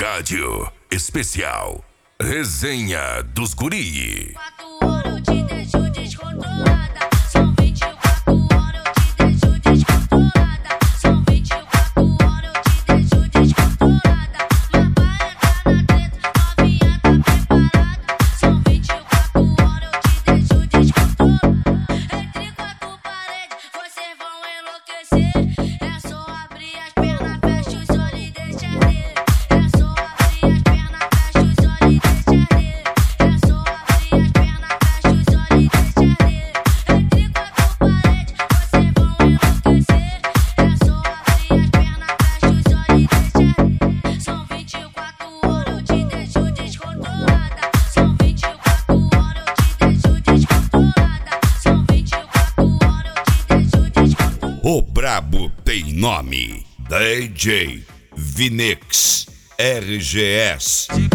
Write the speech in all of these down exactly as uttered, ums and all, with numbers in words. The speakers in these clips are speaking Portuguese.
Cádio, especial Resenha dos Guri. Quatro horas eu te deixo descontrolada. São vinte e quatro horas eu te deixo descontrolada. São vinte e quatro horas eu te deixo descontrolada. Mas pra entrar na treta, novinha tá preparada. São vinte e quatro horas eu te deixo descontrolada. Entre quatro paredes, vocês vão enlouquecer. É só abrir as pernas, fecha os olhos e deixa arder. É só abrir as pernas, fecha os olhos e deixa arder. É só abrir as pernas, fecha os olhos e deixa arder. Entre quatro paredes, vocês vão enlouquecer. É só abrir as pernas, fecha os olhos e deixa arder. São vinte e quatro horas eu te deixo descontrolada. São vinte e quatro horas eu te deixo descontrolada. São vinte e quatro horas eu te deixo descontrolada. O brabo tem nome: D J Vinex R G S. Só,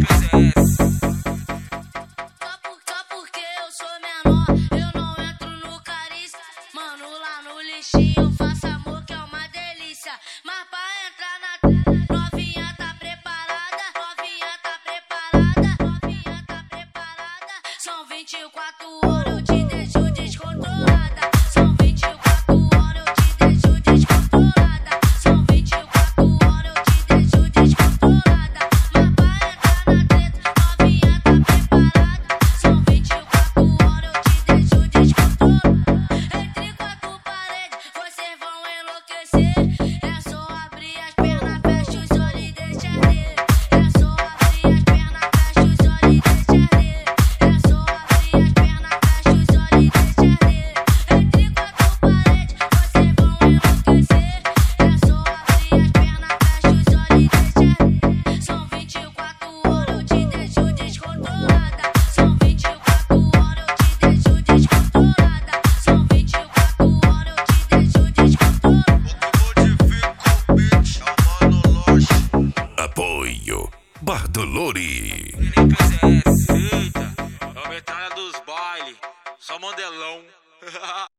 por, só porque eu sou menor, eu não entro no carícia. Mano, lá no lixinho eu faço amor que é uma delícia. Mas pra entrar na novinha tá preparada. Novinha tá preparada. Novinha tá preparada. São vinte e quatro horas eu te deixo descontrolada. São vinte e quatro horas eu te deixo descontrolada. São vinte e quatro horas eu te deixo descontrolada. Mas pra entrar na treta, novinha tá preparada. São vinte e quatro horas eu te deixo descontrolada. Entre quatro paredes, vocês vão enlouquecer. É só abrir as pernas, fecha os olhos e deixa arder. É só abrir as pernas, fecha os olhos e deixa arder. É só abrir as pernas, fecha os olhos e deixa arder. Entre quatro paredes, vocês vão enlouquecer. É só abrir as pernas, fecha os olhos e deixa arder. São vinte e quatro horas eu te deixo descontrolada. São vinte e quatro horas eu te deixo descontrolada. São vinte e quatro horas eu te deixo descontrolada. Apoio Bardolori. Eita, é a metralha dos baile, só mandelão.